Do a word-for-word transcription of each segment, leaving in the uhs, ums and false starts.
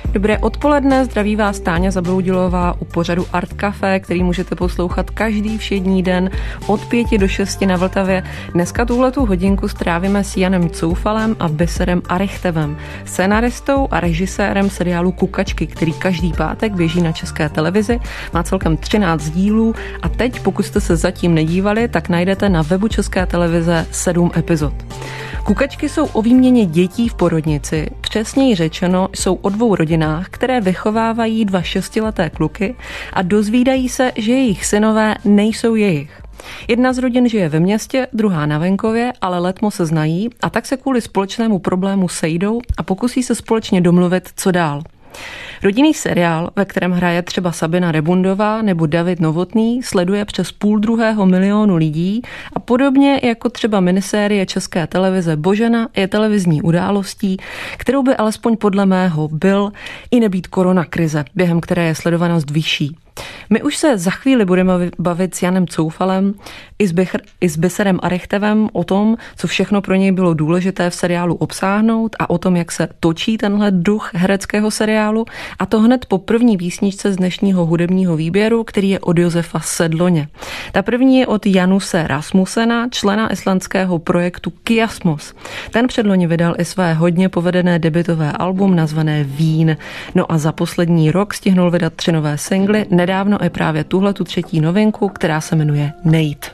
Dobré odpoledne, zdraví vás Táňa Zabloudilová u pořadu Art Café, který můžete poslouchat každý všední den od pěti do šesti na Vltavě. Dneska tuhletu hodinku strávíme s Janem Coufalem a Biserem Arichtevem, scénaristou a režisérem seriálu Kukačky, který každý pátek běží na České televizi, má celkem třináct dílů a teď, pokud jste se zatím nedívali, tak najdete na webu České televize sedm epizod. Kukačky jsou o výměně dětí v porodnici, přesněji řečeno jsou o dvou rodinách, které vychovávají dva šestileté kluky a dozvídají se, že jejich synové nejsou jejich. Jedna z rodin žije ve městě, druhá na venkově, ale letmo se znají a tak se kvůli společnému problému sejdou a pokusí se společně domluvit, co dál. Rodinný seriál, ve kterém hraje třeba Sabina Rebundová nebo David Novotný, sleduje přes půl druhého milionu lidí a podobně jako třeba minisérie České televize Božena je televizní událostí, kterou by alespoň podle mého byl i nebýt koronakrize, během které je sledovanost vyšší. My už se za chvíli budeme bavit s Janem Coufalem i s, Bech- i s Biserem Arichtevem o tom, co všechno pro něj bylo důležité v seriálu obsáhnout a o tom, jak se točí tenhle duch hereckého seriálu, a to hned po první písničce z dnešního hudebního výběru, který je od Josefa Sedloně. Ta první je od Januse Rasmusena, člena islandského projektu Kiasmos. Ten předloni vydal i své hodně povedené debutové album nazvané Vín. No a za poslední rok stihnul vydat tři nové singly, nedávno je právě tuhletu třetí novinku, která se jmenuje Nate.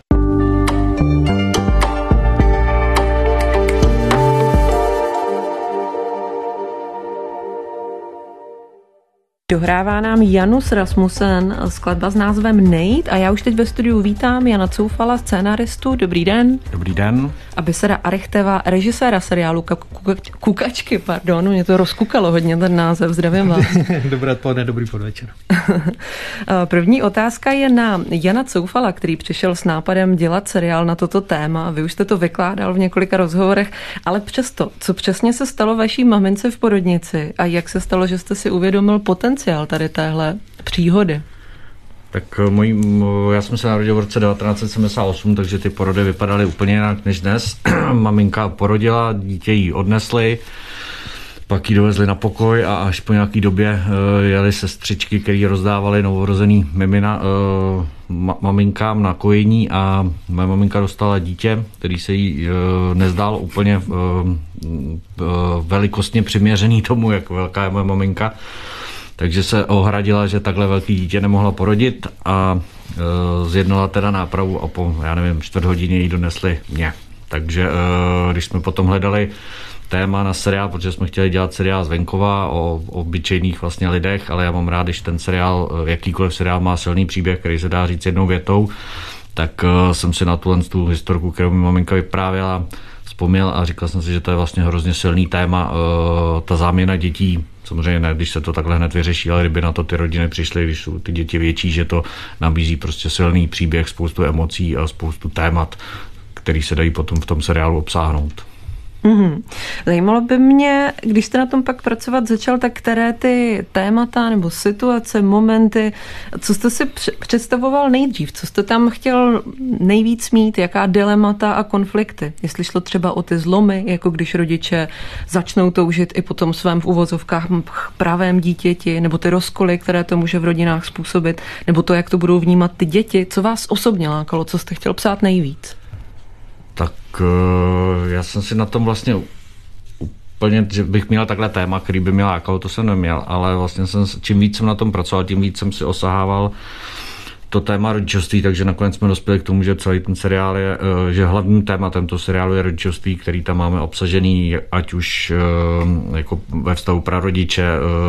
Dohrává nám Janus Rasmussen, skladba s názvem Nate, a já už teď ve studiu vítám Jana Coufala, scénaristu. Dobrý den. Dobrý den. A Bisera Arichteva, režiséra seriálu Kukačky, pardon, mě to rozkukalo hodně ten název, zdravím vás. Dobré odpoledne, dobrý podvečer. První otázka je na Jana Coufala, který přišel s nápadem dělat seriál na toto téma. Vy už jste to vykládal v několika rozhovorech, ale přesto, co přesně se stalo vaší mamince v porodnici a jak se stalo, že jste si uvědomil potenciál tady téhle příhody? Tak můj, já jsem se narodil v roce devatenáct set sedmdesát osm, takže ty porody vypadaly úplně jinak než dnes. Maminka porodila, dítě jí odnesli, pak ji dovezli na pokoj a až po nějaký době uh, jeli sestřičky, které rozdávaly novorozený mimina uh, ma- maminkám na kojení a moje maminka dostala dítě, který se jí uh, nezdál úplně uh, uh, velikostně přiměřený tomu, jak velká je moje maminka. Takže se ohradila, že takhle velký dítě nemohla porodit a e, zjednala teda nápravu a po, já nevím, čtvrt hodině jí donesli mě. Takže e, když jsme potom hledali téma na seriál, protože jsme chtěli dělat seriál z venkova o, o obyčejných vlastně lidech, ale já mám rád, když ten seriál, jakýkoliv seriál má silný příběh, který se dá říct jednou větou, tak e, jsem si na tuhle tu historku, kterou mi maminka vyprávěla, vzpomněl a říkal jsem si, že to je vlastně hrozně silný téma, e, ta záměna dětí. Samozřejmě ne, když se to takhle hned vyřeší, ale kdyby na to ty rodiny přišly, když jsou ty děti větší, že to nabízí prostě silný příběh, spoustu emocí a spoustu témat, který se dají potom v tom seriálu obsáhnout. Mm-hmm. Zajímalo by mě, když jste na tom pak pracovat začal, tak které ty témata nebo situace, momenty, co jste si představoval nejdřív, co jste tam chtěl nejvíc mít, jaká dilemata a konflikty, jestli šlo třeba o ty zlomy, jako když rodiče začnou toužit i po tom svém v uvozovkách pravém dítěti, nebo ty rozkoly, které to může v rodinách způsobit, nebo to, jak to budou vnímat ty děti, co vás osobně lákalo, co jste chtěl psát nejvíc? Tak já jsem si na tom vlastně úplně, že bych měl takhle téma, který by mě lákalo, to jsem neměl, ale vlastně jsem, čím víc jsem na tom pracoval, tím víc jsem si osahával to téma rodičovství, takže nakonec jsme dospěli k tomu, že celý ten seriál je, že hlavním tématem toho seriálu je rodičovství, který tam máme obsažený, ať už jako ve vztahu prarodiče,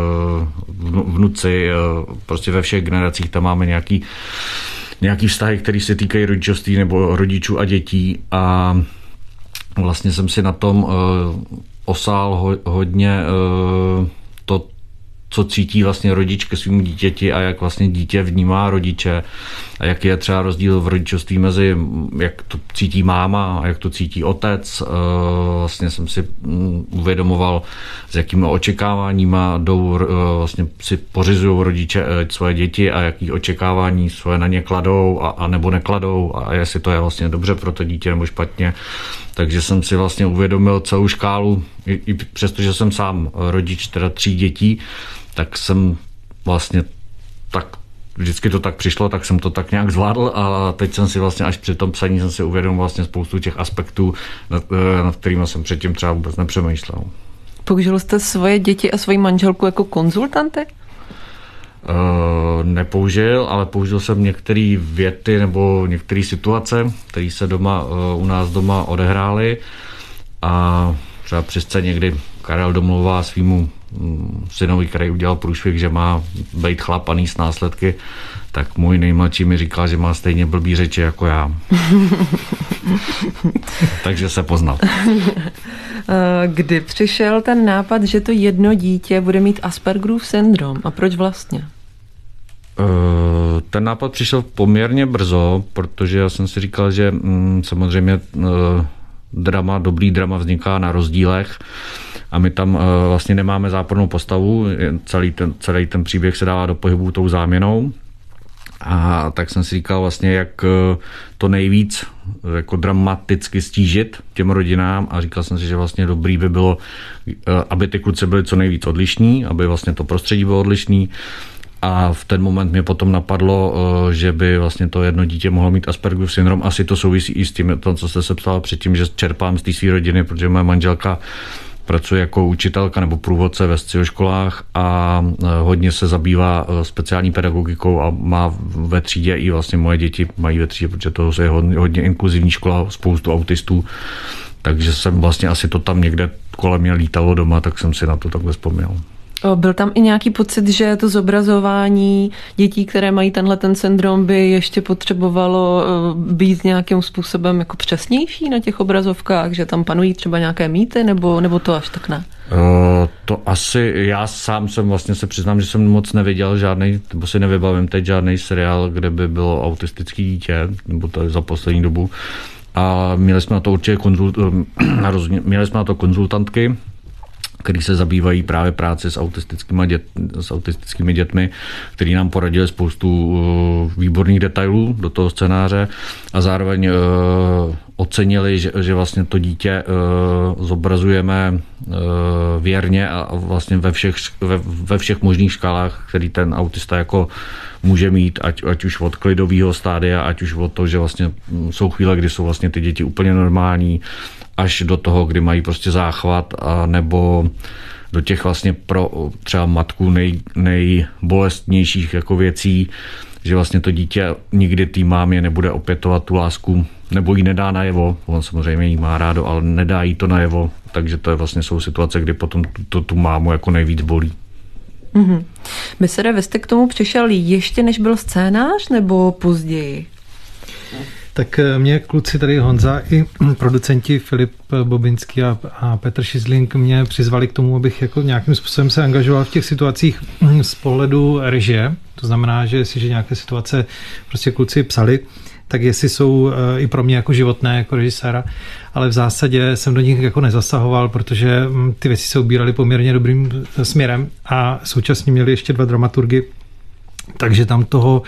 vnuci, prostě ve všech generacích tam máme nějaký nějaký vztahy, které se týkají rodičovství nebo rodičů a dětí a vlastně jsem si na tom uh, osál ho, hodně uh, to, co cítí vlastně rodič ke svému dítěti a jak vlastně dítě vnímá rodiče a jaký je třeba rozdíl v rodičovství mezi, jak to cítí máma a jak to cítí otec. Vlastně jsem si uvědomoval, s jakými očekáváníma jdou, vlastně si pořizují rodiče svoje děti a jaký očekávání svoje na ně kladou a, a nebo nekladou a jestli to je vlastně dobře pro to dítě nebo špatně. takže jsem si vlastně uvědomil celou škálu, i, i přestože jsem sám rodič teda tří dětí, tak jsem vlastně tak, vždycky to tak přišlo, tak jsem to tak nějak zvládl a teď jsem si vlastně až při tom psaní jsem si uvědomil vlastně spoustu těch aspektů, nad, nad kterými jsem předtím třeba vůbec nepřemýšlel. Použil jste svoje děti a svoji manželku jako konzultanty? Uh, nepoužil, ale použil jsem některé věty nebo některé situace, které se doma, uh, u nás doma odehrály a třeba při scéně, kdy Karel domluvá svýmu um, synovi, který udělal průšvih, že má být chlap a nést následky, tak můj nejmladší mi říkal, že má stejně blbý řeči jako já. Takže se poznal. Kdy přišel ten nápad, že to jedno dítě bude mít Aspergerův syndrom a proč vlastně? Ten nápad přišel poměrně brzo, protože já jsem si říkal, že mm, samozřejmě drama, dobrý drama vzniká na rozdílech a my tam vlastně nemáme zápornou postavu, celý ten, celý ten příběh se dává do pohybu tou záměnou. A tak jsem si říkal vlastně, jak to nejvíc jako dramaticky stížit těm rodinám a říkal jsem si, že vlastně dobrý by bylo, aby ty kluci byli co nejvíc odlišní, aby vlastně to prostředí bylo odlišný. A v ten moment mě potom napadlo, že by vlastně to jedno dítě mohlo mít Aspergerův syndrom. Asi to souvisí i s tím, to, co jste se psala předtím, že čerpám z té své rodiny, protože moje manželka pracuje jako učitelka nebo průvodce ve středoškolách a hodně se zabývá speciální pedagogikou a má ve třídě i vlastně moje děti mají ve třídě, protože to je hodně, hodně inkluzivní škola, spoustu autistů, takže jsem vlastně asi to tam někde kolem mě lítalo doma, tak jsem si na to takhle vzpomněl. Byl tam i nějaký pocit, že to zobrazování dětí, které mají tenhle ten syndrom, by ještě potřebovalo být nějakým způsobem jako přesnější na těch obrazovkách, že tam panují třeba nějaké mýty, nebo, nebo to až tak ne? Uh, to asi, já sám jsem vlastně se přiznám, že jsem moc neviděl žádnej, nebo si nevybavím teď žádný seriál, kde by bylo autistický dítě, nebo to je za poslední dobu. A měli jsme na to určitě konzult, měli jsme na to konzultantky, který se zabývají právě práci s autistickými, dět, s autistickými dětmi, který nám poradili spoustu uh, výborných detailů do toho scénáře a zároveň uh, ocenili, že, že vlastně to dítě uh, zobrazujeme uh, věrně a vlastně ve všech, ve, ve všech možných škálách, který ten autista jako může mít, ať, ať už od klidového stádia, ať už od toho, že vlastně jsou chvíle, kdy jsou vlastně ty děti úplně normální, až do toho, kdy mají prostě záchvat, a nebo do těch vlastně pro třeba matku nej, nejbolestnějších jako věcí, že vlastně to dítě nikdy té mámě nebude opětovat tu lásku, nebo jí nedá najevo, on samozřejmě jí má rádo, ale nedá jí to najevo, takže to je vlastně jsou situace, kdy potom tu, tu, tu mámu jako nejvíc bolí. Mm-hmm. Mysere, vy jste k tomu přišel ještě než byl scénář, nebo později? Tak mě kluci tady Honza i producenti Filip Bobinský a, a Petr Šizling mě přizvali k tomu, abych jako nějakým způsobem se angažoval v těch situacích z pohledu režie. To znamená, že jestliže nějaké situace prostě kluci psali, tak jestli jsou i pro mě jako životné, jako režiséra, ale v zásadě jsem do nich jako nezasahoval, protože ty věci se ubíraly poměrně dobrým směrem a současně měli ještě dva dramaturgy, takže tam toho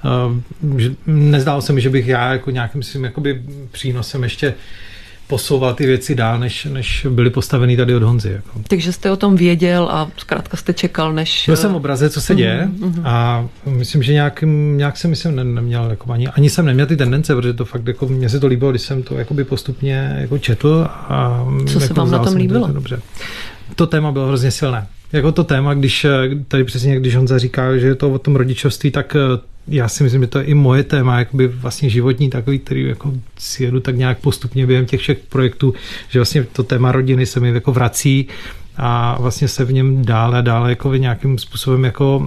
nezdálo se mi, že bych já jako nějakým svým jakoby přínosem ještě posouval ty věci dál, než, než byly postaveny tady od Honzy. Jako. Takže jste o tom věděl a zkrátka jste čekal, než... Byl jsem v obraze, co se děje mm-hmm. a myslím, že nějak, nějak jsem myslím, ne, neměl, jako ani, ani jsem neměl ty tendence, protože to fakt, jako, mně se to líbilo, když jsem to jakoby postupně jako četl. A co jako se vám na tom líbilo? To, dobře. To téma bylo hrozně silné. Jako to téma, když tady přesně, když Honza říká, že je to o tom rodičovství, tak já si myslím, že to je i moje téma, jakoby vlastně životní takový, který jako si jedu tak nějak postupně během těch všech projektů, že vlastně to téma rodiny se mi jako vrací a vlastně se v něm dále a dále jako nějakým způsobem jako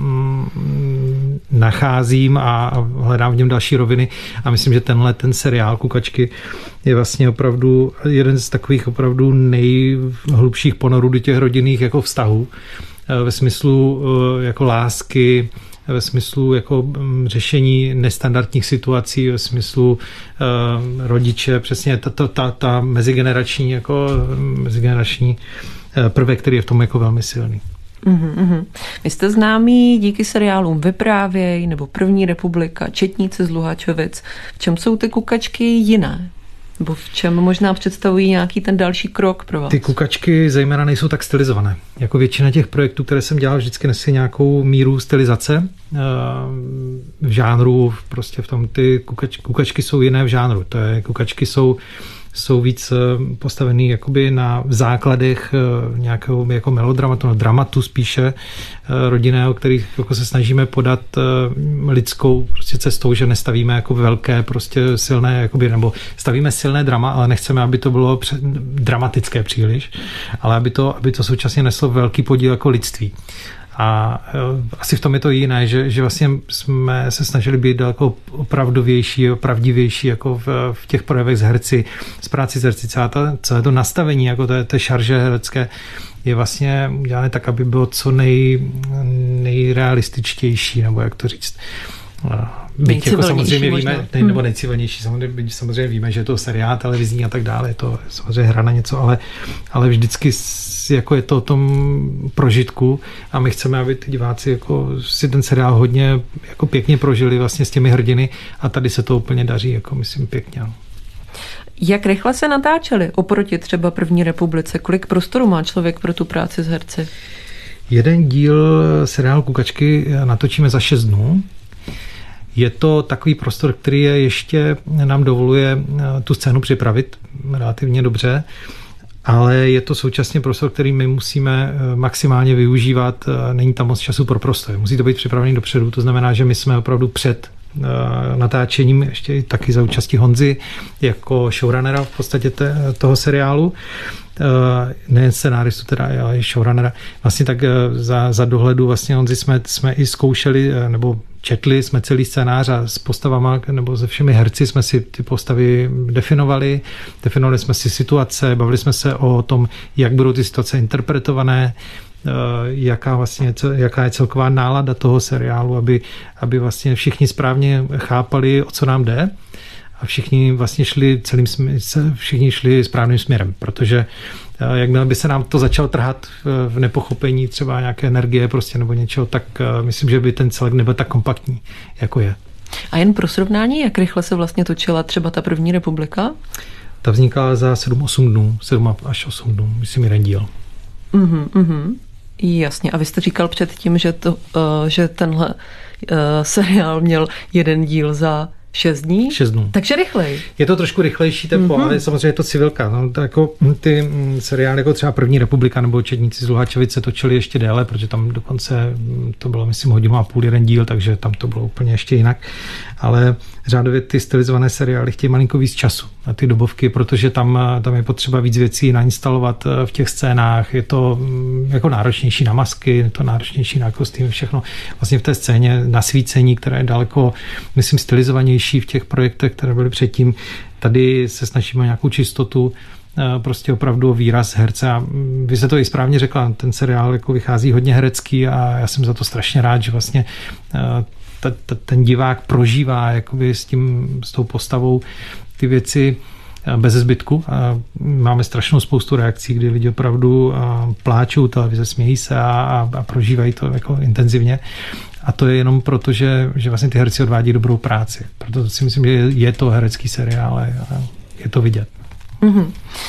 mm, nacházím a hledám v něm další roviny a myslím, že tenhle ten seriál Kukačky je vlastně opravdu jeden z takových opravdu nejhlubších ponorů do těch rodinných jako vztahů ve smyslu jako lásky, ve smyslu jako řešení nestandardních situací, ve smyslu uh, rodiče, přesně ta, ta, ta, ta mezigenerační, jako, mezigenerační prvek, který je v tom jako velmi silný. Uhum. Vy jste známí díky seriálům Vyprávěj nebo První republika, Četníci z Luhačovic. V čem jsou ty Kukačky jiné? Nebo v čem možná představují nějaký ten další krok pro vás? Ty kukačky zejména nejsou tak stylizované. Jako většina těch projektů, které jsem dělal, vždycky nesí nějakou míru stylizace v žánru, prostě v tom ty kukač, kukačky jsou jiné v žánru. To je, kukačky jsou jsou víc postavený jakoby na základech nějakého jako melodramatu, no, dramatu spíše rodinného, který jako se snažíme podat lidskou prostě cestou, že nestavíme jako velké prostě silné, jakoby, nebo stavíme silné drama, ale nechceme, aby to bylo pře- dramatické příliš, ale aby to, aby to současně neslo velký podíl jako lidství. A asi v tom je to jiné, že, že vlastně jsme se snažili být daleko opravdovější, pravdivější jako v, v těch projevech s herci, s práci s herci. Celé, celé to nastavení jako té, té šarže herecké je vlastně udělané tak, aby bylo co nej, nejrealističtější, nebo jak to říct. Byť jako samozřejmě víme, nej, nebo nejcivilnější, samozřejmě, samozřejmě víme, že je to seriál televizní a tak dále, je to samozřejmě hra na něco, ale, ale vždycky jako je to o tom prožitku a my chceme, aby ty diváci jako si ten seriál hodně jako pěkně prožili vlastně s těmi hrdiny a tady se to úplně daří, jako myslím pěkně. Jak rychle se natáčeli oproti třeba První republice? Kolik prostoru má člověk pro tu práci s herci? Jeden díl seriálu Kukačky natočíme za šest dnů. Je to takový prostor, který je ještě nám dovoluje tu scénu připravit relativně dobře, ale je to současně prostor, který my musíme maximálně využívat. Není tam moc času pro prostor. Musí to být připravený dopředu. To znamená, že my jsme opravdu před natáčením ještě taky za účasti Honzy jako showrunnera v podstatě te, toho seriálu. Ne scenáristu, teda, ale i showrunnera. Vlastně tak za, za dohledu vlastně Honzy jsme, jsme i zkoušeli, nebo četli jsme celý scénář a s postavama nebo se všemi herci jsme si ty postavy definovali. Definovali jsme si situace, bavili jsme se o tom, jak budou ty situace interpretované, jaká, vlastně, jaká je celková nálada toho seriálu, aby, aby vlastně všichni správně chápali, o co nám jde a všichni vlastně šli celým všichni šli správným směrem, protože jakmile by se nám to začalo trhat v nepochopení třeba nějaké energie prostě nebo něčeho, tak myslím, že by ten celek nebyl tak kompaktní, jako je. A jen pro srovnání, jak rychle se vlastně točila třeba ta První republika? Ta vznikala za sedm osm dnů, sedm až osm dnů, myslím jeden díl. Mhm, mhm. Jasně. A vy jste říkal předtím, že, to, uh, že tenhle uh, seriál měl jeden díl za šest dní? Šest dnů. Takže rychleji. Je to trošku rychlejší tempo, mm-hmm. ale samozřejmě je to civilka. No, to jako ty seriály jako třeba První republika nebo Četníci z Luhačovic se točili ještě déle, protože tam dokonce to bylo, myslím, hodinu a půl jeden díl, takže tam to bylo úplně ještě jinak. Ale řádově ty stylizované seriály chtějí malinko víc času na ty dobovky, protože tam, tam je potřeba víc věcí nainstalovat v těch scénách. Je to jako náročnější na masky, je to náročnější na kostýmy, všechno. Vlastně v té scéně nasvícení, které je daleko, myslím, stylizovanější v těch projektech, které byly předtím. Tady se snažíme nějakou čistotu, prostě opravdu výraz herce a vy se to i správně řekla, ten seriál jako vychází hodně herecký a já jsem za to strašně rád, že vlastně ta, ta, ten divák prožívá jakoby s tím, s tou postavou ty věci bez zbytku. A máme strašnou spoustu reakcí, kdy lidi opravdu pláčou televize, smějí se a, a, a prožívají to jako intenzivně. A to je jenom proto, že, že vlastně ty herci odvádí dobrou práci. Proto si myslím, že je to herecký seriál a je to vidět. Mm-hmm.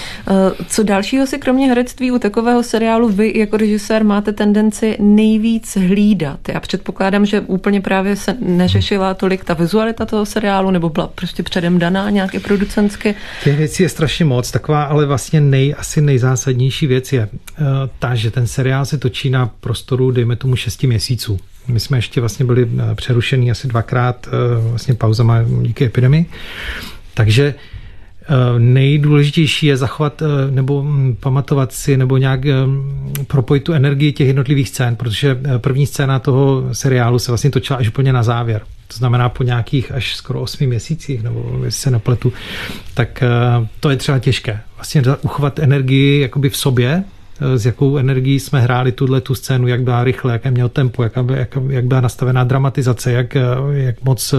Co dalšího si kromě herectví u takového seriálu vy jako režisér máte tendenci nejvíc hlídat? Já předpokládám, že úplně právě se neřešila tolik ta vizualita toho seriálu, nebo byla prostě předem daná nějaké producentsky? Těch věcí je strašně moc, taková ale vlastně nej, asi nejzásadnější věc je ta, že ten seriál se točí na prostoru, dejme tomu šesti měsíců. My jsme ještě vlastně byli přerušení asi dvakrát vlastně pauzama díky epidemii. Takže nejdůležitější je zachovat nebo pamatovat si nebo nějak propojit tu energii těch jednotlivých scén, protože první scéna toho seriálu se vlastně točila až úplně na závěr. To znamená po nějakých až skoro osmi měsících, nebo jestli se nepletu, tak to je třeba těžké. Vlastně uchovat energii jakoby v sobě, s jakou energií jsme hráli tuhle tu scénu, jak byla rychle, jaké měl tempo, jak, jak, jak byla nastavená dramatizace, jak, jak moc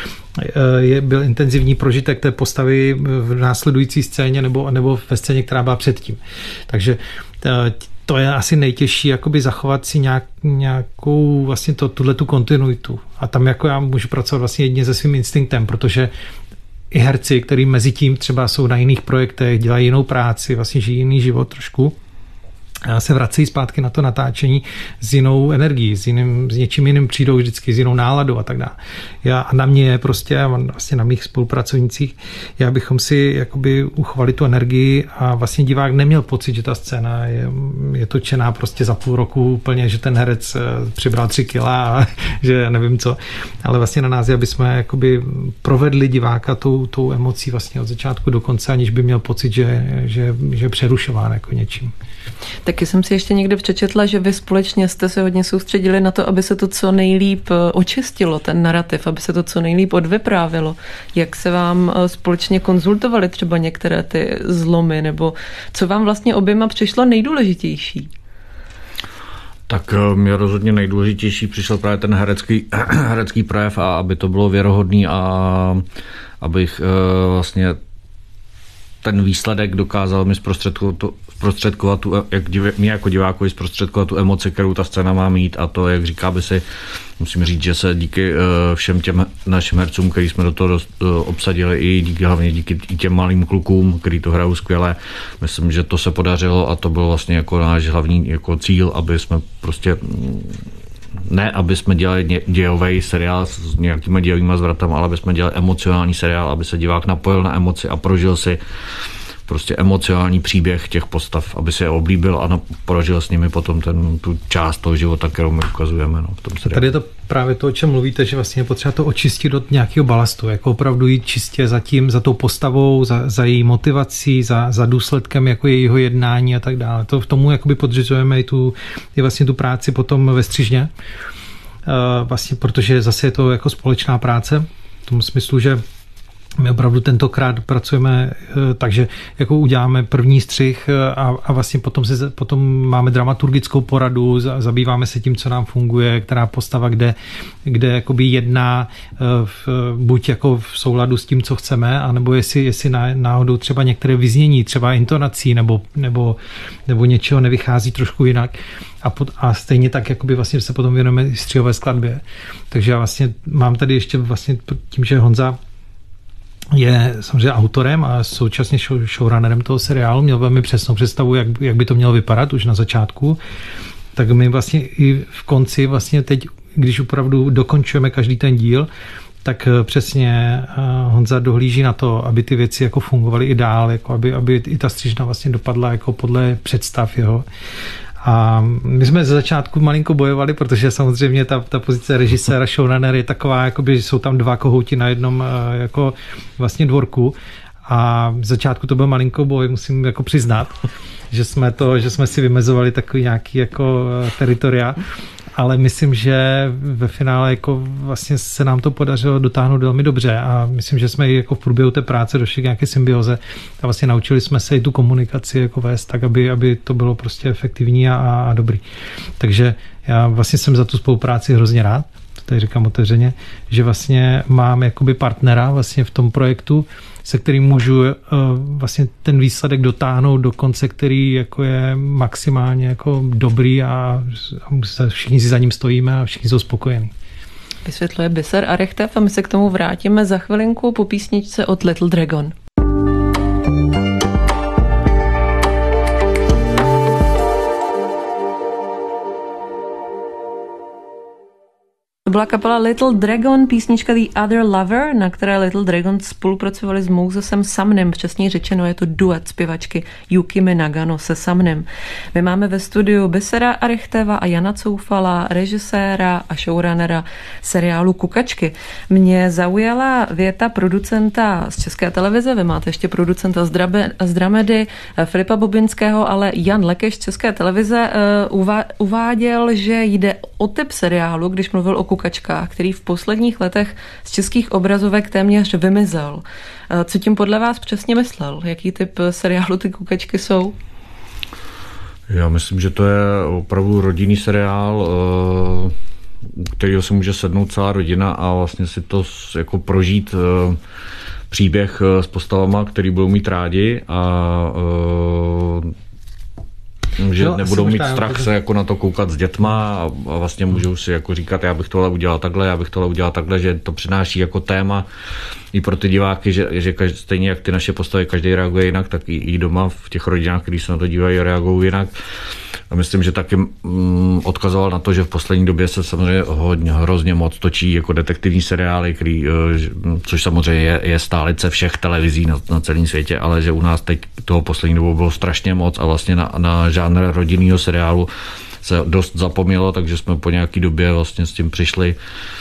je, byl intenzivní prožitek té postavy v následující scéně nebo, nebo ve scéně, která byla předtím. Takže to je asi nejtěžší, jakoby zachovat si nějak, nějakou vlastně to, tuhletu kontinuitu. A tam jako já můžu pracovat vlastně jedině se svým instinktem, protože i herci, kteří mezi tím třeba jsou na jiných projektech, dělají jinou práci, vlastně žijí jiný život trošku, a se vracejí zpátky na to natáčení s jinou energií, s, jiným, s něčím jiným přijdou vždycky, s jinou náladou a tak dále. Já, a na mě je prostě, vlastně na mých spolupracovnicích, já bychom si jakoby uchovali tu energii a vlastně divák neměl pocit, že ta scéna je, je točená prostě za půl roku úplně, že ten herec přibral tři kila a že nevím co, ale vlastně na nás je, aby jsme jakoby provedli diváka tou, tou emocí vlastně od začátku do konce, aniž by měl pocit, že, že, že je přerušován jako něčím. Taky jsem si ještě někde přečetla, že vy společně jste se hodně soustředili na to, aby se to co nejlíp očistilo, ten narrativ, aby se to co nejlíp odvyprávilo. Jak se vám společně konzultovali třeba některé ty zlomy, nebo co vám vlastně oběma přišlo nejdůležitější? Tak mě rozhodně nejdůležitější přišel právě ten herecký, herecký projev a aby to bylo věrohodný a abych vlastně ten výsledek dokázal mi zprostředkovat tu, zprostředkovat tu, jak divě, mě jako divákovi zprostředkovat tu emoci, kterou ta scéna má mít a to, jak říká by si, musím říct, že se díky všem těm našim hercům, který jsme do toho dost, obsadili i díky, hlavně díky i těm malým klukům, který to hrajou skvěle, myslím, že to se podařilo a to byl vlastně jako náš hlavní jako cíl, aby jsme prostě ne, aby jsme dělali dějový seriál s nějakými dějovými zvratami, ale aby jsme dělali emocionální seriál, aby se divák napojil na emoci a prožil si prostě emocionální příběh těch postav, aby si je oblíbil a prožil s nimi potom ten, tu část toho života, kterou my ukazujeme. No, v tom seriálu. Tady je to právě to, o čem mluvíte, že vlastně je potřeba to očistit od nějakého balastu, jako opravdu jít čistě za tím, za tou postavou, za, za její motivací, za, za důsledkem jako jejího jednání a tak dále. To v tomu jakoby podřizujeme i tu, i vlastně tu práci potom ve střižně, uh, vlastně, protože zase je to jako společná práce, v tom smyslu, že my opravdu tentokrát pracujeme takže jako uděláme první střih a, a vlastně potom, se, potom máme dramaturgickou poradu, zabýváme se tím, co nám funguje, která postava kde, kde jakoby jedná v, buď jako v souladu s tím, co chceme, anebo jestli, jestli náhodou třeba některé vyznění, třeba intonací nebo, nebo, nebo něčeho nevychází trošku jinak. A, pod, a stejně tak jakoby vlastně se potom věnujeme střihové skladbě. Takže já vlastně mám tady ještě vlastně tím, že Honza je samozřejmě autorem a současně show, showrunnerem toho seriálu, měl velmi přesnou představu, jak, jak by to mělo vypadat už na začátku, tak my vlastně i v konci vlastně teď, když opravdu dokončujeme každý ten díl, tak přesně Honza dohlíží na to, aby ty věci jako fungovaly i dál, jako aby, aby i ta střižna vlastně dopadla jako podle představ jeho. A my jsme ze začátku malinko bojovali, protože samozřejmě ta, ta pozice režiséra, showrunner je taková, jakoby jsou tam dva kohouti na jednom jako vlastně dvorku a v začátku to byl malinko boj, musím jako přiznat, že jsme to, že jsme si vymezovali takový nějaký jako teritoria, ale myslím, že ve finále jako vlastně se nám to podařilo dotáhnout velmi dobře a myslím, že jsme i jako v průběhu té práce došli k nějaké symbioze a vlastně naučili jsme se i tu komunikaci jako vést tak, aby, aby to bylo prostě efektivní a, a dobrý. Takže já vlastně jsem za tu spolupráci hrozně rád, to tady říkám otevřeně, že vlastně mám jakoby partnera vlastně v tom projektu, se kterým můžu uh, vlastně ten výsledek dotáhnout do konce, který jako je maximálně jako dobrý a, a všichni si za ním stojíme a všichni jsou spokojení. Vysvětluje Biser Arechtev a my se k tomu vrátíme za chvilinku po písničce od Little Dragon. To byla kapela Little Dragon, písnička The Other Lover, na které Little Dragon spolupracovali s Mosesem Sumnem, přesně řečeno je to duet zpěvačky Yukimi Nagano se Sumnem. My máme ve studiu Bisera Arechteva a Jana Coufala, režiséra a showrunnera seriálu Kukačky. Mě zaujala věta producenta z České televize, vy máte ještě producenta z, Drabe, z Dramedy, Filipa Bobinského, ale Jan Lekeš z České televize uh, uváděl, že jde o typ seriálu, když mluvil o Kukačkách, který v posledních letech z českých obrazovek téměř vymizel. Co tím podle vás přesně myslel? Jaký typ seriálu ty Kukačky jsou? Já myslím, že to je opravdu rodinný seriál, kterýho se může sednout celá rodina a vlastně si to jako prožít příběh s postavama, který budou mít rádi a že no, nebudou mít strach to... se jako na to koukat s dětma a, a vlastně můžou si jako říkat, já bych tohle udělal takhle, já bych tohle udělal takhle, že to přináší jako téma i pro ty diváky, že, že každý, stejně jak ty naše postavy, každý reaguje jinak, tak i, i doma v těch rodinách, kteří se na to dívají, reagují jinak. A myslím, že taky mm, odkazoval na to, že v poslední době se samozřejmě hodně, hrozně moc točí jako detektivní seriály, který, což samozřejmě je, je stálice všech televizí na, na celém světě, ale že u nás teď toho poslední dobou bylo strašně moc a vlastně na, na žánr rodinného seriálu se dost zapomnělo, takže jsme po nějaký době vlastně s tím přišli,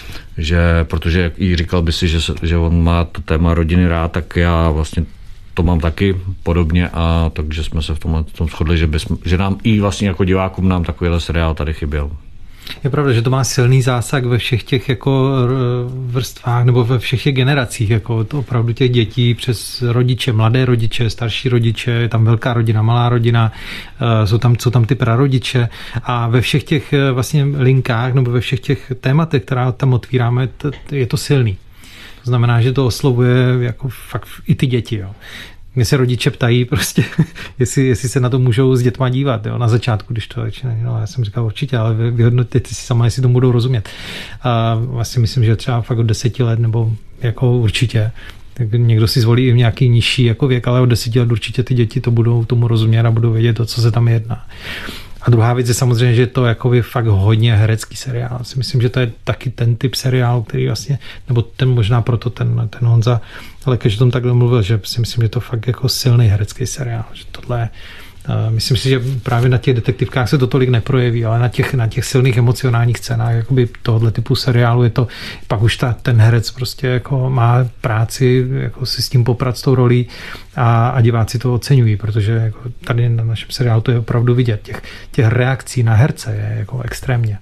že protože jak i říkal by si, že, se, že on má to téma rodiny rád, tak já vlastně to mám taky podobně a takže jsme se v tom, v tom shodli, že, bys, že nám i vlastně jako divákům nám takovýhle seriál tady chyběl. Je pravda, že to má silný zásah ve všech těch jako vrstvách nebo ve všech těch generacích, jako to opravdu těch dětí přes rodiče, mladé rodiče, starší rodiče, je tam velká rodina, malá rodina, jsou tam, jsou tam ty prarodiče a ve všech těch vlastně linkách nebo ve všech těch tématech, která tam otvíráme, je to silný. To znamená, že to oslovuje jako fakt i ty děti. Jo. Mě se rodiče ptají prostě, jestli, jestli se na to můžou s dětma dívat. Jo. Na začátku, když to začíná, no, já jsem říkal určitě, ale vyhodnotíte si sama, jestli tomu budou rozumět. A vlastně myslím, že třeba fakt od deseti let, nebo jako určitě. Tak někdo si zvolí i nějaký nižší jako věk, ale od deseti let určitě ty děti to budou tomu rozumět a budou vědět, o co se tam jedná. A druhá věc je samozřejmě, že to jako je fakt hodně herecký seriál. Si myslím, že to je taky ten typ seriálu, který vlastně, nebo ten možná proto ten, ten Honza, ale když o tom takhle mluvil, že si myslím, že to fakt jako silný herecký seriál. Že tohle, uh, myslím si, že právě na těch detektivkách se to tolik neprojeví, ale na těch, na těch silných emocionálních scénách jakoby tohohle typu seriálu je to, pak už ta, ten herec prostě jako má práci, jako si s tím poprat s tou rolí a, a diváci to oceňují, protože jako tady na našem seriálu to je opravdu vidět. Těch, těch reakcí na herce je jako extrémně.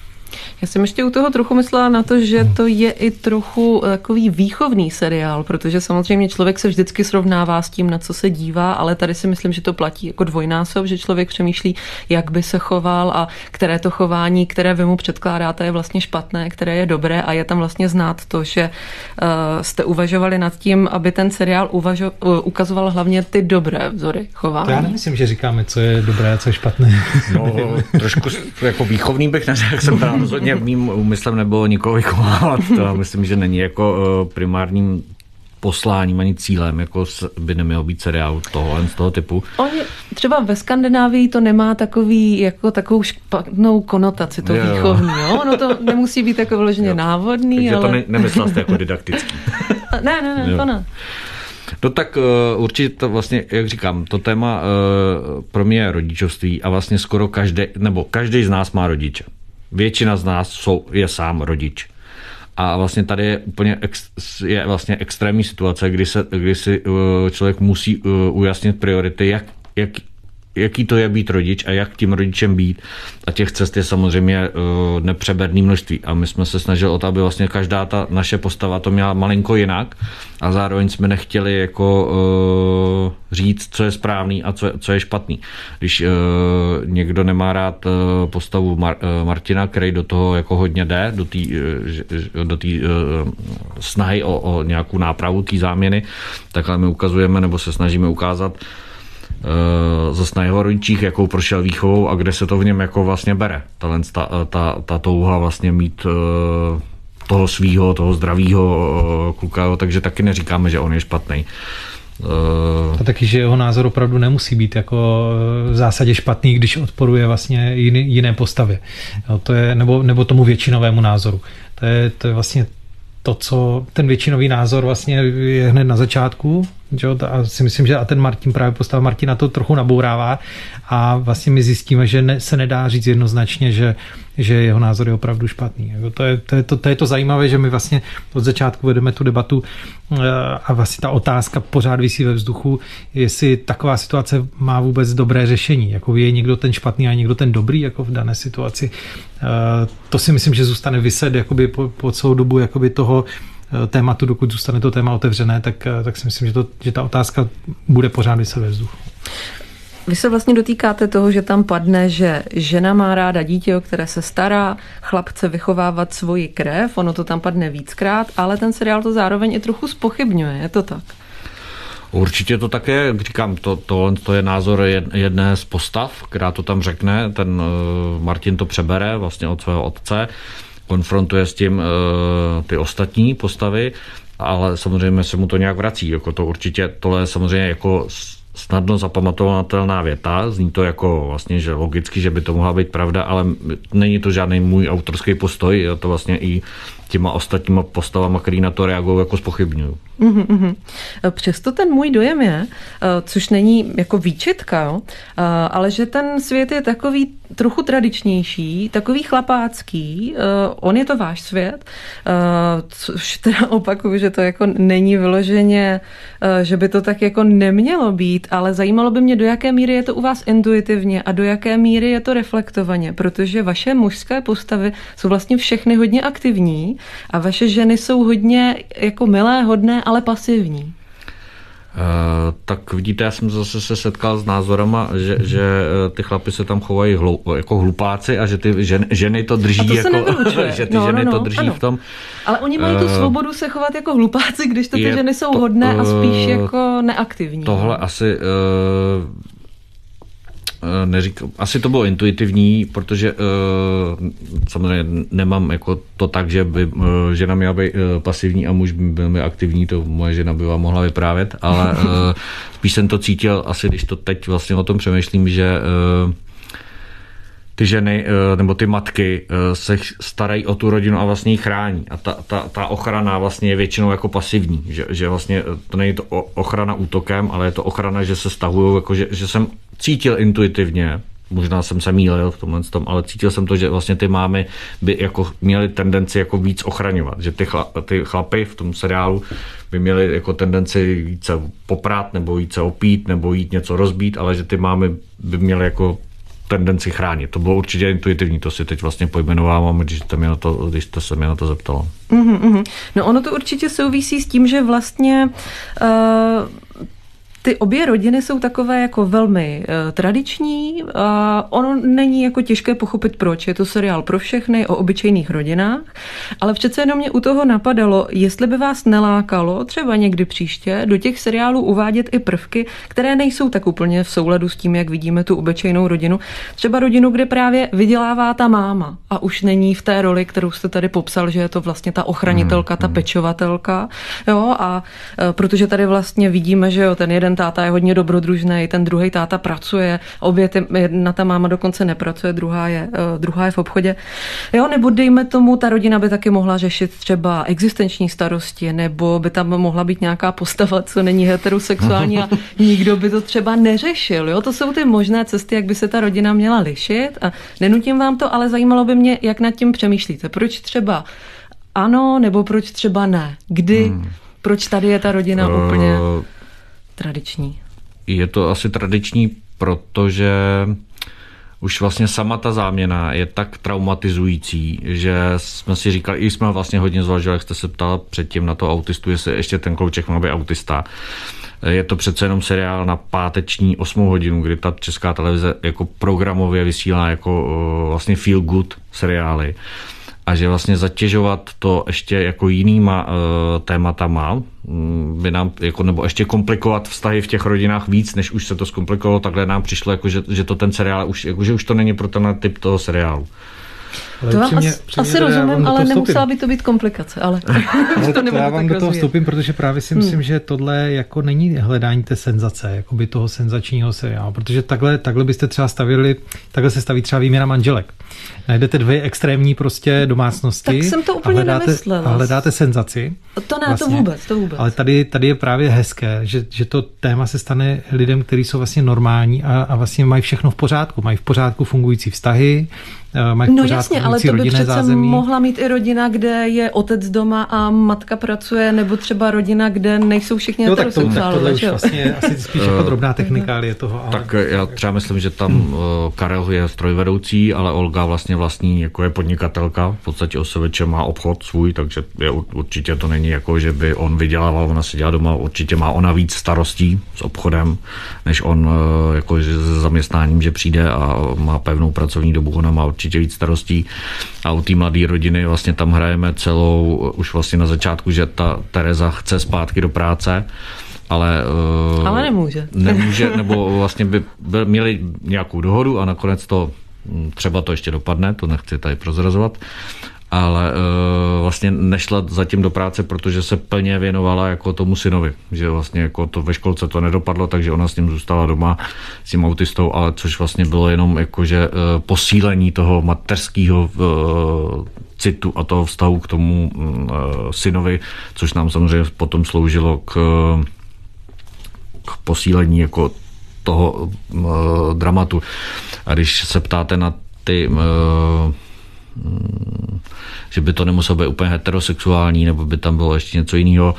Já jsem ještě u toho trochu myslela na to, že to je i trochu takový výchovný seriál, protože samozřejmě člověk se vždycky srovnává s tím, na co se dívá, ale tady si myslím, že to platí jako dvojnásob, že člověk přemýšlí, jak by se choval a které to chování, které vy mu předkládáte, je vlastně špatné, které je dobré a je tam vlastně znát to, že uh, jste uvažovali nad tím, aby ten seriál uvažo- uh, ukazoval hlavně ty dobré vzory chování. To já nemyslím, že říkáme, co je dobré a co je špatné. No, trošku jako výchovný bych neřekl, jsem tam rozhodně mým úmyslem nebylo nikoho vychovávat. To myslím, že není jako primárním posláním ani cílem, jako by nemělo být seriál tohohle z toho typu. Oni třeba ve Skandinávii to nemá takový, jako takovou špatnou konotaci, to jo, výchovný, jo? Ono to nemusí být jako vyloženě návodný, takže ale... to ne, nemyslel jste jako didaktický. ne, ne, ne, jo. to ne. No tak uh, určitě to vlastně, jak říkám, to téma uh, pro mě je rodičovství a vlastně skoro každý, nebo každý z nás má rodiče. Většina z nás jsou, je sám rodič. A vlastně tady je úplně ex, je vlastně extrémní situace, kdy, se, kdy si uh, člověk musí uh, ujasnit priority, jak, jak, jaký to je být rodič a jak tím rodičem být. A těch cest je samozřejmě uh, nepřeberné množství. A my jsme se snažili o to, aby vlastně každá ta naše postava to měla malinko jinak a zároveň jsme nechtěli jako uh, říct, co je správný a co je, co je špatný. Když uh, někdo nemá rád uh, postavu Mar- uh, Martina, který do toho jako hodně jde, do té uh, do té uh, snahy o, o nějakou nápravu té záměny, takhle my ukazujeme nebo se snažíme ukázat zase na jeho rodičích, jakou prošel výchovou a kde se to v něm jako vlastně bere. Ta, ta, ta, ta touha vlastně mít toho svýho, toho zdravýho kluka, takže taky neříkáme, že on je špatný. A taky, že jeho názor opravdu nemusí být jako v zásadě špatný, když odporuje vlastně jiný, jiné postavě. Jo, to je, nebo, nebo tomu většinovému názoru. To je, to je vlastně to, co ten většinový názor vlastně je hned na začátku. A si myslím, že a ten Martin, právě postava Martina to trochu nabourává a vlastně my zjistíme, že ne, se nedá říct jednoznačně, že, že jeho názor je opravdu špatný. To je to, je to, to je to zajímavé, že my vlastně od začátku vedeme tu debatu a vlastně ta otázka pořád visí ve vzduchu, jestli taková situace má vůbec dobré řešení. Jako je někdo ten špatný a někdo ten dobrý jako v dané situaci. To si myslím, že zůstane vyset jakoby po, po celou dobu jakoby toho tématu, dokud zůstane to téma otevřené, tak, tak si myslím, že, to, že ta otázka bude pořád vyset ve vzduchu. Vy se vlastně dotýkáte toho, že tam padne, že žena má ráda dítě, o které se stará, chlap chce vychovávat svoji krev, ono to tam padne víckrát, ale ten seriál to zároveň i trochu zpochybňuje, je to tak? Určitě to také, jak říkám, to, to, to je názor jedné z postav, která to tam řekne, ten Martin to přebere vlastně od svého otce, konfrontuje s tím ty ostatní postavy, ale samozřejmě se mu to nějak vrací, jako to určitě, tohle je samozřejmě jako snadno zapamatovatelná věta, zní to jako vlastně, že logicky, že by to mohla být pravda, ale není to žádný můj autorský postoj, je to vlastně i těma ostatníma postavama, který na to reagují, jako zpochybňují. Mm-hmm. Přesto ten můj dojem je, což není jako výčitka, jo, ale že ten svět je takový trochu tradičnější, takový chlapácký, on je to váš svět, což teda opakuju, že to jako není vyloženě, že by to tak jako nemělo být, ale zajímalo by mě, do jaké míry je to u vás intuitivně a do jaké míry je to reflektovaně, protože vaše mužské postavy jsou vlastně všechny hodně aktivní a vaše ženy jsou hodně jako milé, hodné, ale pasivní. Uh, tak vidíte, já jsem zase se setkal s názorama, že, že ty chlapi se tam chovají hlou, jako hlupáci a že ty ženy, ženy to drží, to jako, že ty no, ženy no, no, to drží ano. v tom. Ale oni mají tu svobodu se chovat jako hlupáci, když to ty ženy jsou to, hodné a spíš jako neaktivní. Tohle asi... Uh, Neříkám, asi to bylo intuitivní, protože uh, samozřejmě nemám jako to tak, že by uh, žena měla být uh, pasivní a muž by byl aktivní, to moje žena by vám mohla vyprávět, ale uh, spíš jsem to cítil, asi když to teď vlastně o tom přemýšlím, že uh, ty ženy uh, nebo ty matky uh, se starají o tu rodinu a vlastně ji chrání. A ta, ta, ta ochrana vlastně je většinou jako pasivní, že, že vlastně to není to ochrana útokem, ale je to ochrana, že se stahují, jako že, že jsem cítil intuitivně, možná jsem se mýlil v tomhle tom, ale cítil jsem to, že vlastně ty mámy by jako měly tendenci jako víc ochraňovat, že ty, chla, ty chlapy v tom seriálu by měly jako tendenci více poprát nebo více opít nebo jít něco rozbít, ale že ty mámy by měly jako tendenci chránit. To bylo určitě intuitivní, to si teď vlastně pojmenovávám, když jste, mě na to, když jste se mě na to zeptala. Mm-hmm. No ono to určitě souvisí s tím, že vlastně uh... ty obě rodiny jsou takové jako velmi uh, tradiční a ono není jako těžké pochopit, proč. Je to seriál pro všechny o obyčejných rodinách, ale přece jenom mě u toho napadalo, jestli by vás nelákalo třeba někdy příště do těch seriálů uvádět i prvky, které nejsou tak úplně v souladu s tím, jak vidíme tu obyčejnou rodinu. Třeba rodinu, kde právě vydělává ta máma a už není v té roli, kterou jste tady popsal, že je to vlastně ta ochranitelka, ta pečovatelka. Jo, a uh, protože tady vlastně vidíme, že jo, ten jeden táta je hodně dobrodružný, ten druhý táta pracuje, obě ty, jedna ta máma dokonce nepracuje, druhá je, uh, druhá je v obchodě. Jo, nebo dejme tomu, ta rodina by taky mohla řešit třeba existenční starosti, nebo by tam mohla být nějaká postava, co není heterosexuální a nikdo by to třeba neřešil. Jo? To jsou ty možné cesty, jak by se ta rodina měla lišit a nenutím vám to, ale zajímalo by mě, jak nad tím přemýšlíte. Proč třeba ano, nebo proč třeba ne? Kdy, hmm. proč tady je ta rodina uh... úplně tradiční? Je to asi tradiční, protože už vlastně sama ta záměna je tak traumatizující, že jsme si říkali, i jsme vlastně hodně zvažovali, jak jste se ptala předtím na to autistu, jestli ještě ten klouček má být autista. Je to přece jenom seriál na páteční osmou hodinu, kdy ta Česká televize jako programově vysílá jako vlastně feel good seriály. A že vlastně zatěžovat to ještě jako jinýma uh, tématama by nám, jako, nebo ještě komplikovat vztahy v těch rodinách víc, než už se to zkomplikovalo, takhle nám přišlo, jako, že, že to ten seriál, už, jako, že už to není pro ten typ toho seriálu. Ale to vám upřímně, asi, upřímně asi rozumím, ale nemusela by to být komplikace. Ale, ale to, to já vám do toho vstupím, protože právě si myslím, hmm. že tohle jako není hledání té senzace, jako by toho senzačního seriálu, protože takhle, takhle byste třeba stavili, takhle se staví třeba Výměna manželek. Najdete dvě extrémní prostě domácnosti. Tak jsem to úplně a hledáte, nemyslela. A hledáte senzaci. To ne, vlastně. to vůbec, to vůbec. Ale tady, tady je právě hezké, že, že to téma se stane lidem, kteří jsou vlastně normální a, a vlastně mají všechno v pořádku. Mají v pořádku fungující vztahy, mají v no pořádku jasně, ale to by přece zázemí. Mohla mít i rodina, kde je otec doma a matka pracuje, nebo třeba rodina, kde nejsou všichni heterosexuálové. Tak tohle už vlastně asi spíš jako drobná technikálie toho. Ale... Tak já třeba myslím, že tam hmm. Karel je strojvedoucí, ale Olga vlastně vlastní, jako je podnikatelka, v podstatě osobeče má obchod svůj, takže je, určitě to není jako, že by on vydělával, ona seděla doma, určitě má ona víc starostí s obchodem, než on jako s zaměstnáním, že přijde a má pevnou pracovní dobu, ona má určitě víc starostí. A u té mladé rodiny vlastně tam hrajeme celou, už vlastně na začátku, že ta Tereza chce zpátky do práce ale... Uh, ale nemůže. Nemůže, nebo vlastně by byl, měli nějakou dohodu a nakonec to třeba to ještě dopadne, to nechci tady prozrazovat, ale uh, vlastně nešla zatím do práce, protože se plně věnovala jako tomu synovi, že vlastně jako to ve školce to nedopadlo, takže ona s ním zůstala doma s tím autistou, ale což vlastně bylo jenom jakože uh, posílení toho mateřského uh, citu a toho vztahu k tomu uh, synovi, což nám samozřejmě potom sloužilo k, k posílení jako toho uh, dramatu. A když se ptáte na ty uh, že by to nemuselo být úplně heterosexuální, nebo by tam bylo ještě něco jiného.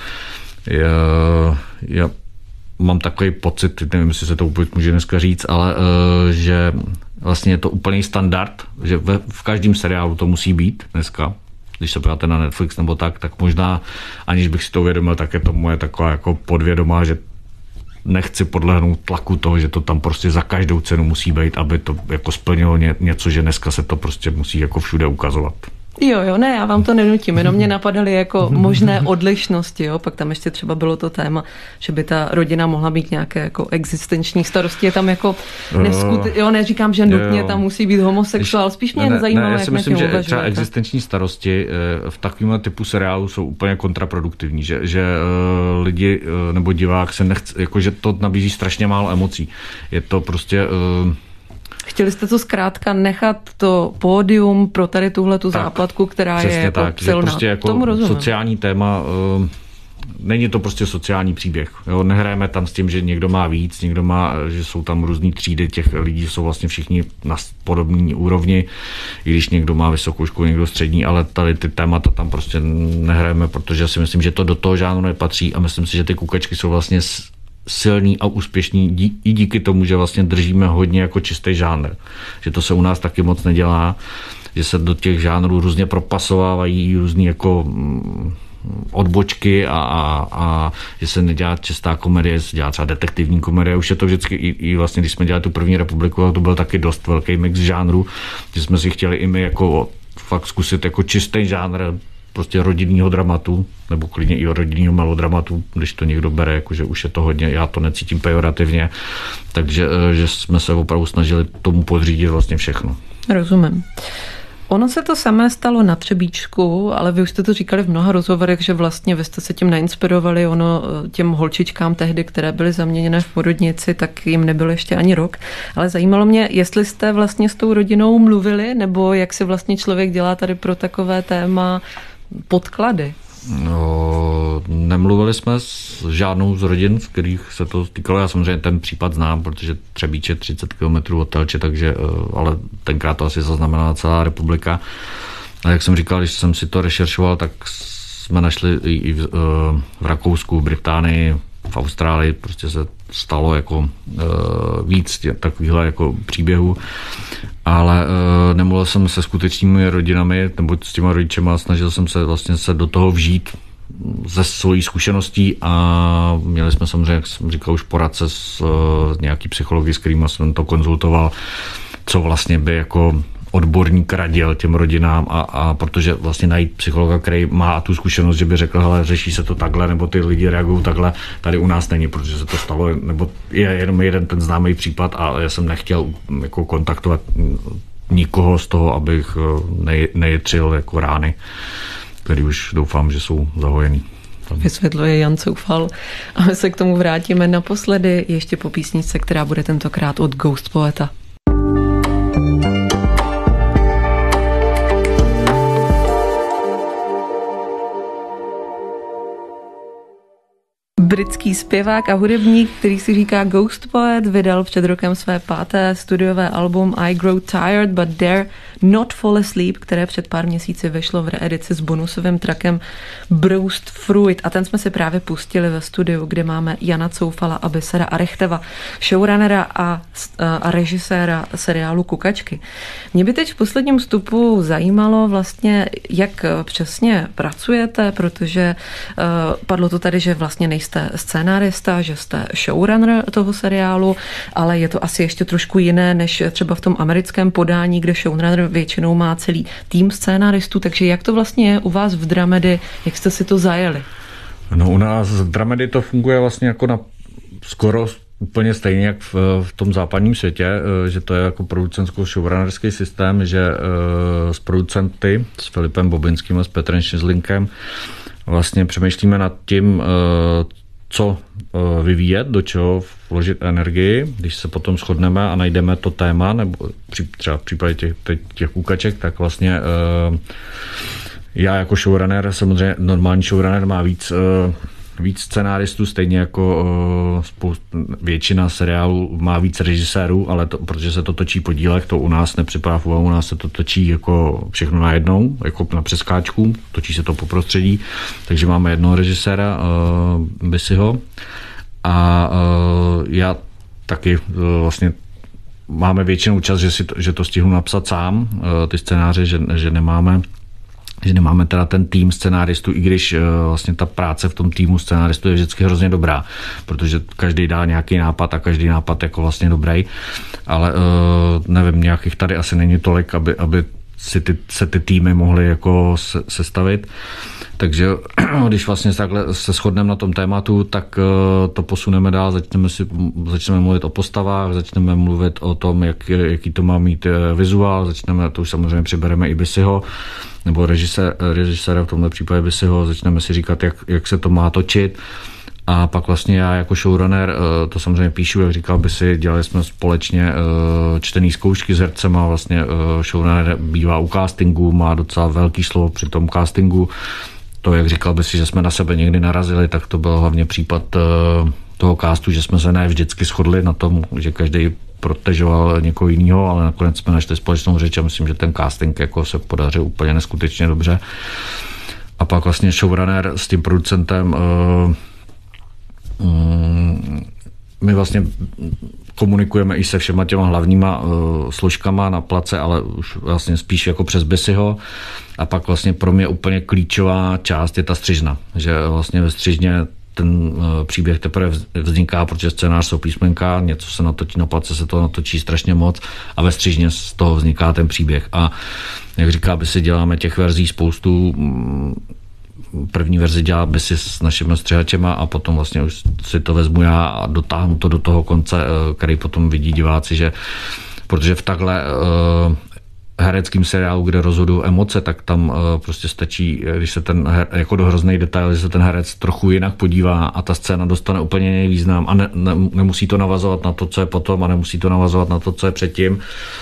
Já, já mám takový pocit, nevím, jestli se to úplně může dneska říct, ale uh, že vlastně je to úplný standard, že ve, v každém seriálu to musí být dneska. Když se podíváte na Netflix nebo tak, tak možná, aniž bych si to uvědomil, tak je to moje taková jako podvědomá, že nechci podlehnout tlaku toho, že to tam prostě za každou cenu musí být, aby to jako splnilo ně, něco, že dneska se to prostě musí jako všude ukazovat. Jo, jo, ne, já vám to nenutím, jenom mě napadaly jako možné odlišnosti, jo, pak tam ještě třeba bylo to téma, že by ta rodina mohla mít nějaké jako existenční starosti, je tam jako neskut, jo, neříkám, že nutně tam musí být homosexuál, spíš mě ne, zajímalo, ne, já si jak myslím, na tím že třeba existenční starosti v takovém typu seriálu jsou úplně kontraproduktivní, že, že lidi nebo divák se nechce, jako že to nabízí strašně málo emocí. Je to prostě... Chtěli jste to zkrátka nechat to pódium pro tady tuhle tu záplatku, která je jako tak, silná. Prostě jako sociální téma, uh, není to prostě sociální příběh. Jo? Nehrajeme tam s tím, že někdo má víc, někdo má, že jsou tam různý třídy těch lidí, jsou vlastně všichni na podobné úrovni, i když někdo má vysokou školu, někdo střední, ale tady ty témata tam prostě nehrajeme, protože si myslím, že to do toho žánru nepatří a myslím si, že ty kukačky jsou vlastně silný a úspěšný dí, i díky tomu, že vlastně držíme hodně jako čistý žánr. Že to se u nás taky moc nedělá, že se do těch žánrů různě propasovávají různý jako mm, odbočky a, a, a že se nedělá čistá komedie, se dělá třeba detektivní komedie. Už je to vždycky, i, i vlastně, když jsme dělali tu první republiku, to byl taky dost velký mix žánrů, že jsme si chtěli i my jako fakt zkusit jako čistý žánr prostě rodinného dramatu, nebo klidně i rodinného melodramatu, když to někdo bere, jakože už je to hodně, já to necítím pejorativně, takže že jsme se opravdu snažili tomu podřídit vlastně všechno. Rozumím. Ono se to samé stalo na Třebíčku, ale vy už jste to říkali v mnoha rozhovorech, že vlastně vy jste se tím nainspirovali, ono těm holčičkám tehdy, které byly zaměněné v porodnici, tak jim nebyl ještě ani rok, ale zajímalo mě, jestli jste vlastně s tou rodinou mluvili, nebo jak si vlastně člověk dělá tady pro takové téma podklady? No, nemluvili jsme s žádnou z rodin, z kterých se to týkalo. Já samozřejmě ten případ znám, protože Třebíč je třicet kilometrů od Telče, takže, ale tenkrát to asi zaznamenala celá republika. A jak jsem říkal, když jsem si to rešeršoval, tak jsme našli i v, v Rakousku, v Británii, v Austrálii, prostě se stalo jako uh, víc tě, takovýchhle jako příběhů, ale uh, nemluvil jsem se skutečnými rodinami nebo s těma rodičema, snažil jsem se vlastně se do toho vžít ze svojí zkušeností a měli jsme samozřejmě, jak jsem říkal, už poradce s uh, nějaký psychologi, s kterýma jsem to konzultoval, co vlastně by jako odborník radil těm rodinám a, a protože vlastně najít psychologa, který má tu zkušenost, že by řekl, hele, řeší se to takhle, nebo ty lidi reagují takhle, tady u nás není, protože se to stalo, nebo je jenom jeden ten známý případ a já jsem nechtěl jako kontaktovat nikoho z toho, abych nej, nejitřil jako rány, který už doufám, že jsou zahojený. Vysvětluje Jan Coufal. A my se k tomu vrátíme naposledy ještě po písničce, která bude tentokrát od Ghost Poeta. Britský zpěvák a hudebník, který si říká Ghost Poet, vydal před rokem své páté studiové album I Grow Tired But Dare Not Fall Asleep, které před pár měsíci vyšlo v reedici s bonusovým trackem Bruised Fruit. A ten jsme si právě pustili ve studiu, kde máme Jana Coufala a Bisera Arechteva, showrunnera a, a režiséra seriálu Kukačky. Mě by teď v posledním vstupu zajímalo vlastně, jak přesně pracujete, protože uh, padlo to tady, že vlastně nejste scénárista, že jste showrunner toho seriálu, ale je to asi ještě trošku jiné, než třeba v tom americkém podání, kde showrunner většinou má celý tým scénáristů, takže jak to vlastně je u vás v Dramedy, jak jste si to zajeli? No u nás v Dramedy to funguje vlastně jako na skoro úplně stejně jak v, v tom západním světě, že to je jako producentsko-showrunnerský systém, že uh, s producenty, s Filipem Bobinským a s Petrem Šizlinkem vlastně přemýšlíme nad tím, uh, co uh, vyvíjet, do čeho vložit energii. Když se potom shodneme a najdeme to téma, nebo při, třeba v případě těch, těch kukaček, tak vlastně uh, já jako showrunner, samozřejmě normální showrunner má víc uh, víc scenáristů, stejně jako uh, spoust, většina seriálů má víc režisérů, ale to, protože se to točí po dílech, to u nás nepřipadá, u nás se to točí jako všechno najednou, jako na přeskáčku, točí se to po prostředí, takže máme jednoho režiséra, uh, Bisyho, a uh, já taky uh, vlastně máme většinou čas, že, si to, že to stihnu napsat sám, uh, ty scénáře, že, že nemáme že nemáme teda ten tým scenáristů, i když uh, vlastně ta práce v tom týmu scenáristů je vždycky hrozně dobrá, protože každý dá nějaký nápad a každý nápad jako vlastně dobrý, ale uh, nevím, nějakých tady asi není tolik, aby, aby si ty, se ty týmy mohly jako se, sestavit. Takže když vlastně takhle se shodneme na tom tématu, tak uh, to posuneme dál, začneme, si, začneme mluvit o postavách, začneme mluvit o tom, jak, jaký to má mít vizuál, začneme, to už samozřejmě přibereme i Bisyho, nebo režisér, režiséra v tomhle případě Bisyho, začneme si říkat, jak, jak se to má točit. A pak vlastně já jako showrunner to samozřejmě píšu, jak říkal Bisy, dělali jsme společně čtený zkoušky s hercema, vlastně showrunner bývá u castingu, má docela velký slovo při tom castingu. To, jak říkal Bisy, že jsme na sebe někdy narazili, tak to byl hlavně případ toho castu, že jsme se ne vždycky shodli na tom, že každý protežoval někoho jiného, ale nakonec jsme našli společnou řeč a myslím, že ten casting jako se podařil úplně neskutečně dobře. A pak vlastně showrunner s tím producentem uh, um, my vlastně komunikujeme i se všema těma hlavníma uh, složkama na place, ale už vlastně spíš jako přes Bisyho. A pak vlastně pro mě úplně klíčová část je ta střižna, že vlastně ve střižně ten uh, příběh teprve vzniká, protože scénář jsou písmenka, něco se natočí na place, se to natočí strašně moc a ve střižně z toho vzniká ten příběh. A jak říká Bisy, děláme těch verzí spoustu. První verzi dělá Bisy s našimi střihačema a potom vlastně už si to vezmu já a dotáhnu to do toho konce, který potom vidí diváci, že protože v takhle uh, hereckým seriálu, kde rozhodují emoce, tak tam uh, prostě stačí, když se ten her, jako do hrozný detail, že se ten herec trochu jinak podívá a ta scéna dostane úplně jiný význam a ne, ne, nemusí to navazovat na to, co je potom a nemusí to navazovat na to, co je předtím.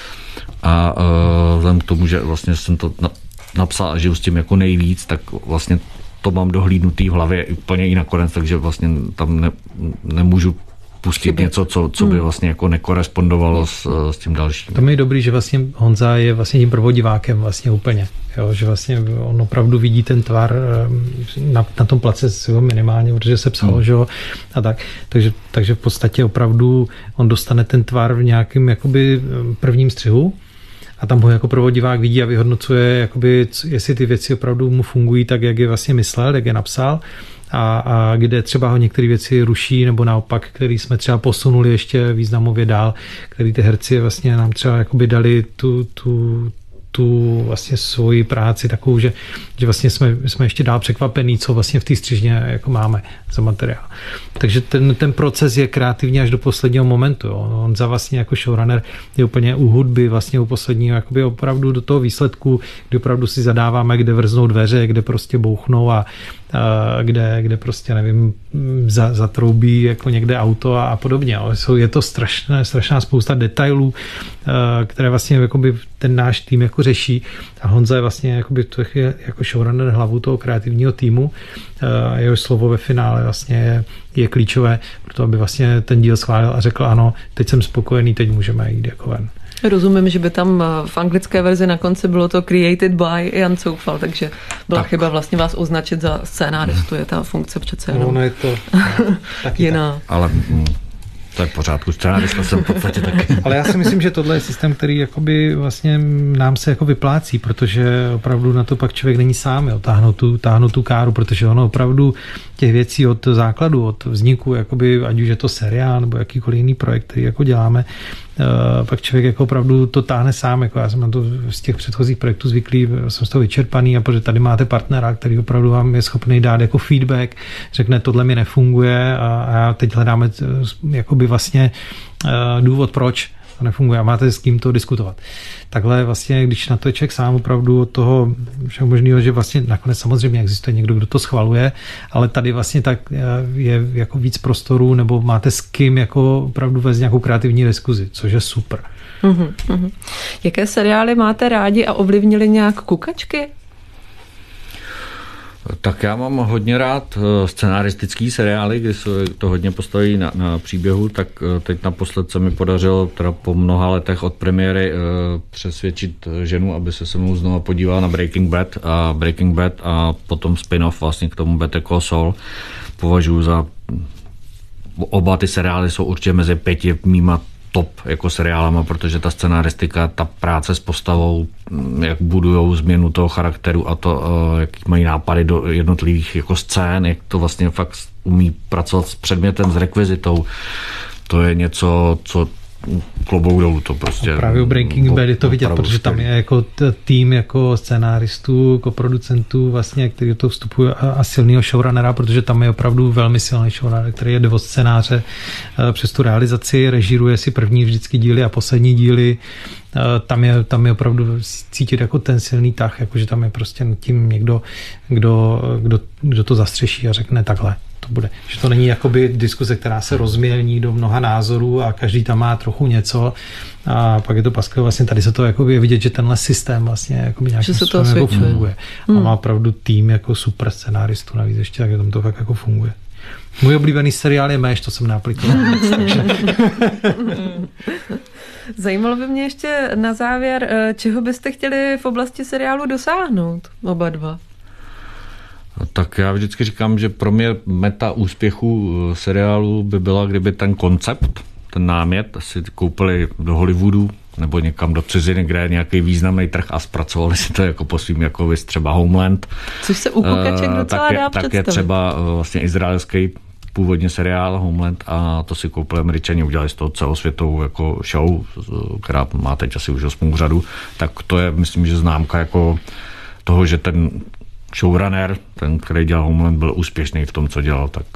A uh, vzhledem k tomu, že vlastně jsem to na, napsal a žiju s tím jako nejvíc, tak vlastně to mám dohlídnutý v hlavě úplně i nakonec, takže vlastně tam ne, nemůžu pustit Chybě. něco, co, co by vlastně jako nekorespondovalo s, s tím dalším. To mi je dobrý, že vlastně Honza je vlastně tím prvodivákem vlastně úplně, jo, že vlastně on opravdu vidí ten tvar na, na tom place minimálně, protože se psalo, hmm. že jo, a tak. Takže, takže v podstatě opravdu on dostane ten tvar v nějakém jakoby prvním střihu a tam ho jako prvodivák vidí a vyhodnocuje, jakoby, jestli ty věci opravdu mu fungují tak, jak je vlastně myslel, jak je napsal. A, a kde třeba ho některé věci ruší, nebo naopak, který jsme třeba posunuli ještě významově dál, který ty herci vlastně nám třeba jakoby dali tu, tu, tu vlastně svoji práci takovou, že, že vlastně jsme, jsme ještě dál překvapení, co vlastně v té střižně jako máme za materiál. Takže ten, ten proces je kreativní až do posledního momentu. Jo. On za vlastně jako showrunner je úplně u hudby, vlastně u posledního, jakoby opravdu do toho výsledku, kdy opravdu si zadáváme, kde vrznou dveře, kde prostě bouchnou a kde, kde prostě, nevím, za, zatroubí jako někde auto a, a podobně. Ale jsou, je to strašné, strašná spousta detailů, které vlastně jakoby ten náš tým jako řeší. A Honza je vlastně jakoby to je jako showrunner hlavu toho kreativního týmu. A jeho slovo ve finále vlastně je, je klíčové, proto aby vlastně ten díl schválil a řekl ano, teď jsem spokojený, teď můžeme jít jako ven. Rozumím, že by tam v anglické verzi na konci bylo to created by Jan Coufal, takže byla tak. chyba vlastně vás označit za scénáristu, je ta funkce přece jenom. No, ono je to taky jiná. Tak. Ale to je v pořádku, scénárista jsem v podstatě taky. Ale já si myslím, že tohle je systém, který jakoby vlastně nám se jako vyplácí, protože opravdu na to pak člověk není sám, jo, táhnout tu, táhnout tu káru, protože ono opravdu těch věcí od základu, od vzniku, jakoby, ať už je to seriál nebo jakýkoliv jiný projekt, který jako děláme, pak člověk jako opravdu to táhne sám, jako já jsem na to z těch předchozích projektů zvyklý, jsem z toho vyčerpaný a protože tady máte partnera, který opravdu vám je schopný dát jako feedback, řekne, tohle mi nefunguje a já teď hledáme jakoby vlastně důvod, proč to nefunguje a máte s kým to diskutovat. Takhle vlastně, když na to je člověk sám opravdu od toho všeho možného, že vlastně nakonec samozřejmě existuje někdo, kdo to schvaluje, ale tady vlastně tak je jako víc prostoru nebo máte s kým jako opravdu vést nějakou kreativní diskuzi, což je super. Uhum, uhum. Jaké seriály máte rádi a ovlivnili nějak kukačky? Tak já mám hodně rád scenaristický seriály, kdy se to hodně postaví na, na příběhu, tak teď naposled se mi podařilo teda po mnoha letech od premiéry přesvědčit ženu, aby se se mnou znovu podívala na Breaking Bad a Breaking Bad a potom spin-off vlastně k tomu Better Call Saul považuji za oba ty seriály jsou určitě mezi pěti mýma top jako seriálama, protože ta scenaristika, ta práce s postavou, jak budujou změnu toho charakteru a to, jak mají nápady do jednotlivých jako scén, jak to vlastně fakt umí pracovat s předmětem, s rekvizitou, to je něco, co klobouk dolů to prostě. A právě u Breaking Bad je to vidět, protože tam je jako tým jako scenáristů, koproducentů vlastně, který to vstupují a silného showrunnera, protože tam je opravdu velmi silný showrunner, který jede od scénáře přes tu realizaci, režíruje si první vždycky díly a poslední díly. Tam je, tam je opravdu cítit jako ten silný tah, jakože tam je prostě tím někdo, kdo, kdo, kdo to zastřeší a řekne takhle. To bude. Že to není jakoby diskuze, která se rozmělní do mnoha názorů a každý tam má trochu něco a pak je to paskové. Vlastně tady se to jakoby je vidět, že tenhle systém vlastně jakoby nějakým způsobem jako funguje. Hmm. A má opravdu tým jako super scenáristů navíc ještě, tak tam to fakt jako funguje. Můj oblíbený seriál je Méš, to jsem neaplikoval. Zajímalo by mě ještě na závěr, čeho byste chtěli v oblasti seriálu dosáhnout, oba dva? Tak já vždycky říkám, že pro mě meta úspěchu seriálu by byla, kdyby ten koncept, ten námět si koupili do Hollywoodu nebo někam do ciziny, kde je nějaký významný trh a zpracovali si to jako po svým, jako vys třeba Homeland. Což se u kukaček docela tak je, dá tak představit. je třeba vlastně izraelský původně seriál Homeland a to si koupili Američani, udělali z toho celosvětovou jako show, která má teď asi už osmou řadu, tak to je, myslím, že známka jako toho, že ten showrunner, ten, který dělal Homeland, byl úspěšný v tom, co dělal, tak...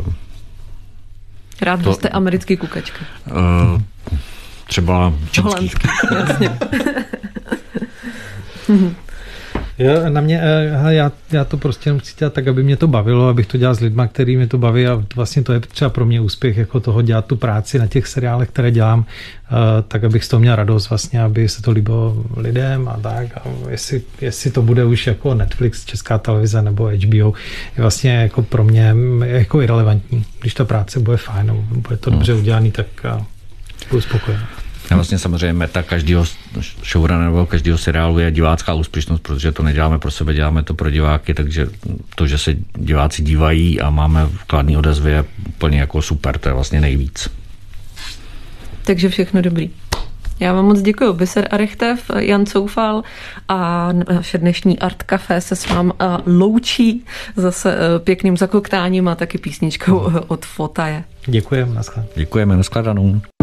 Rád to, jste americký kukačka. Uh, třeba čínský. Jasně. Já, na mě, já, já to prostě jenom chci dělat tak, aby mě to bavilo, abych to dělal s lidma, který mě to baví a vlastně to je třeba pro mě úspěch, jako toho dělat tu práci na těch seriálech, které dělám, tak abych z toho měl radost vlastně, aby se to líbilo lidem a tak. A jestli, jestli to bude už jako Netflix, Česká televize nebo H B O, je vlastně jako pro mě jako irelevantní. Když ta práce bude fajn, bude to dobře udělaný, tak budu spokojený. A vlastně samozřejmě meta každého showrunnera nebo každého seriálu je divácká úspěšnost, protože to neděláme pro sebe, děláme to pro diváky, takže to, že se diváci dívají a máme kladný odezvy, je úplně jako super, to je vlastně nejvíc. Takže všechno dobrý. Já vám moc děkuji. Biser Arechtev, Jan Coufal a naše dnešní Art Café se s vám loučí zase pěkným zakoktáním a taky písničkou od Fotaje. Děkujeme, nashledanou. Děkujeme, nashledanou.